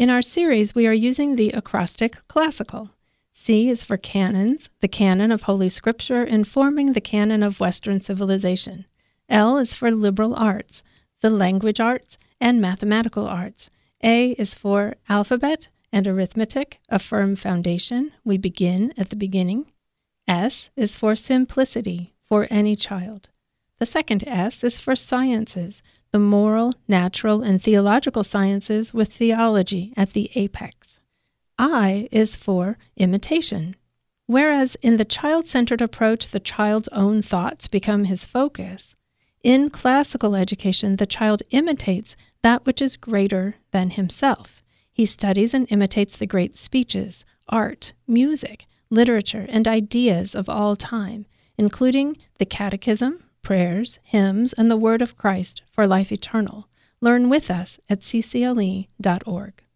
In our series, we are using the acrostic classical. C is for canons, the canon of Holy Scripture informing the canon of Western civilization. L is for liberal arts, the language arts and mathematical arts. A is for alphabet and arithmetic, a firm foundation. We begin at the beginning. S is for simplicity, for any child. The second S is for sciences, the moral, natural, and theological sciences with theology at the apex. I is for imitation. Whereas in the child-centered approach, the child's own thoughts become his focus, in classical education, the child imitates that which is greater than himself. He studies and imitates the great speeches, art, music, literature, and ideas of all time, including the catechism, prayers, hymns, and the word of Christ for life eternal. Learn with us at ccle.org.